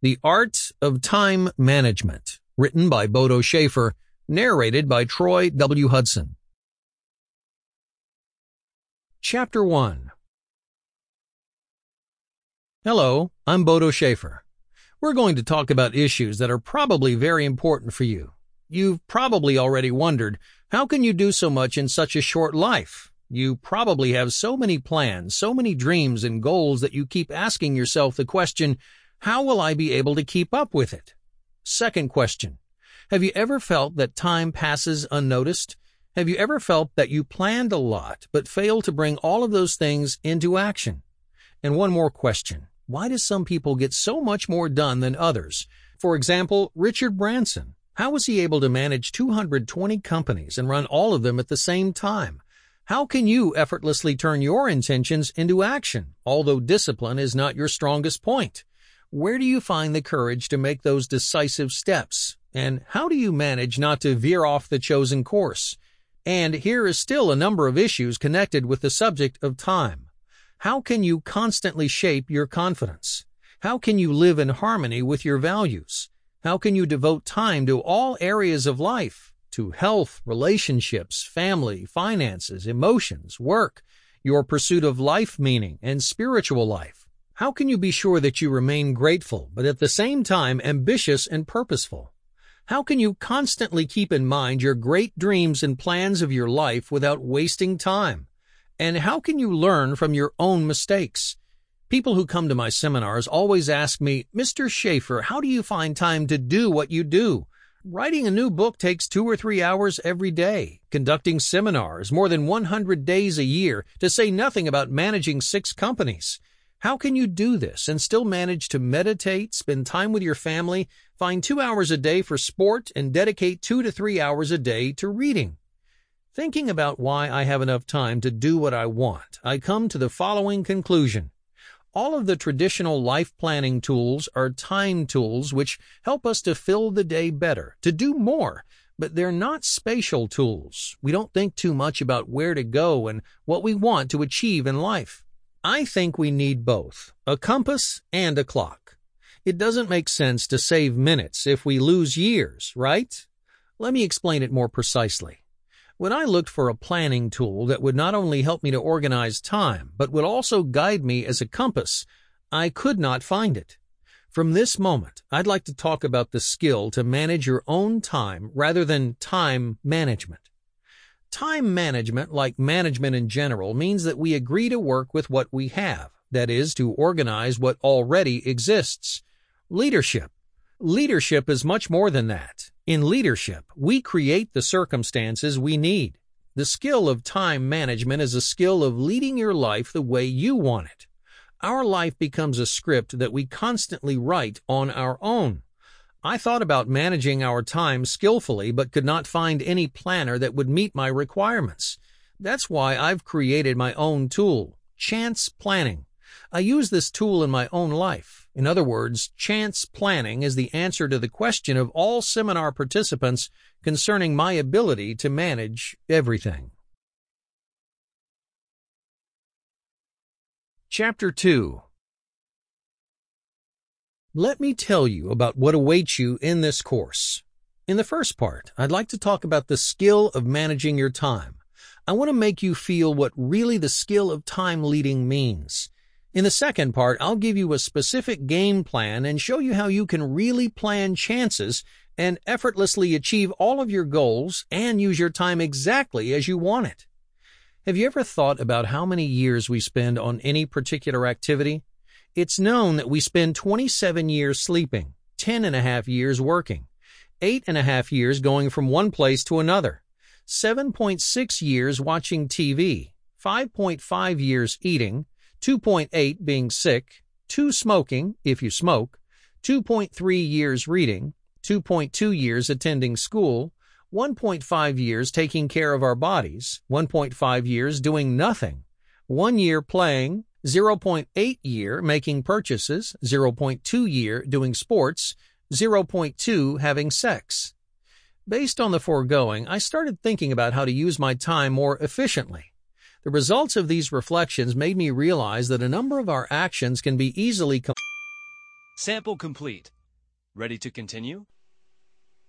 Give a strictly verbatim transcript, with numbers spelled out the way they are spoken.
The Art of Time Management, written by Bodo Schaefer, narrated by Troy W. Hudson. Chapter one. Hello, I'm Bodo Schaefer. We're going to talk about issues that are probably very important for you. You've probably already wondered, how can you do so much in such a short life? You probably have so many plans, so many dreams and goals that you keep asking yourself the question, how will I be able to keep up with it? Second question, have you ever felt that time passes unnoticed? Have you ever felt that you planned a lot but failed to bring all of those things into action? And one more question. Why do some people get so much more done than others? For example, Richard Branson. How was he able to manage two hundred twenty companies and run all of them at the same time? How can you effortlessly turn your intentions into action, although discipline is not your strongest point? Where do you find the courage to make those decisive steps? And how do you manage not to veer off the chosen course? And here is still a number of issues connected with the subject of time. How can you constantly shape your confidence? How can you live in harmony with your values? How can you devote time to all areas of life, to health, relationships, family, finances, emotions, work, your pursuit of life meaning, and spiritual life? How can you be sure that you remain grateful, but at the same time ambitious and purposeful? How can you constantly keep in mind your great dreams and plans of your life without wasting time? And how can you learn from your own mistakes? People who come to my seminars always ask me, Mister Schaefer, how do you find time to do what you do? Writing a new book takes two or three hours every day. Conducting seminars more than one hundred days a year, to say nothing about managing six companies. How can you do this and still manage to meditate, spend time with your family, find two hours a day for sport, and dedicate two to three hours a day to reading? Thinking about why I have enough time to do what I want, I come to the following conclusion. All of the traditional life planning tools are time tools which help us to fill the day better, to do more, but they're not spatial tools. We don't think too much about where to go and what we want to achieve in life. I think we need both, a compass and a clock. It doesn't make sense to save minutes if we lose years, right? Let me explain it more precisely. When I looked for a planning tool that would not only help me to organize time, but would also guide me as a compass, I could not find it. From this moment, I'd like to talk about the skill to manage your own time rather than time management. Time management, like management in general, means that we agree to work with what we have, that is, to organize what already exists. Leadership. Leadership is much more than that. In leadership, we create the circumstances we need. The skill of time management is a skill of leading your life the way you want it. Our life becomes a script that we constantly write on our own. I thought about managing our time skillfully, but could not find any planner that would meet my requirements. That's why I've created my own tool, Chance Planning. I use this tool in my own life. In other words, chance planning is the answer to the question of all seminar participants concerning my ability to manage everything. Chapter two. Let me tell you about what awaits you in this course. In the first part, I'd like to talk about the skill of managing your time. I want to make you feel what really the skill of time leading means. In the second part, I'll give you a specific game plan and show you how you can really plan chances and effortlessly achieve all of your goals and use your time exactly as you want it. Have you ever thought about how many years we spend on any particular activity? It's known that we spend twenty-seven years sleeping, ten and a half years working, eight and a half years going from one place to another, seven point six years watching T V, five point five years eating, two point eight being sick, two smoking, if you smoke, two point three years reading, two point two years attending school, one point five years taking care of our bodies, one point five years doing nothing, one year playing, zero point eight year making purchases, zero point two year doing sports, zero point two having sex. Based on the foregoing, I started thinking about how to use my time more efficiently. The results of these reflections made me realize that a number of our actions can be easily com- Sample complete. Ready to continue?